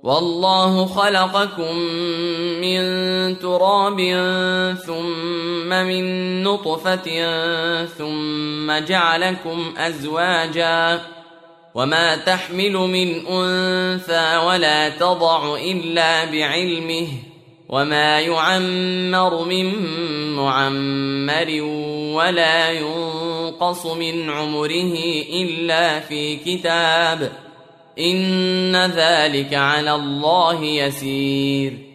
والله خلقكم من تراب ثم من نطفة ثم جعلكم أزواجا وما تحمل من أنثى ولا تضع إلا بعلمه وما يعمر من معمر ولا ينقص من عمره إلا في كتاب إن ذلك على الله يسير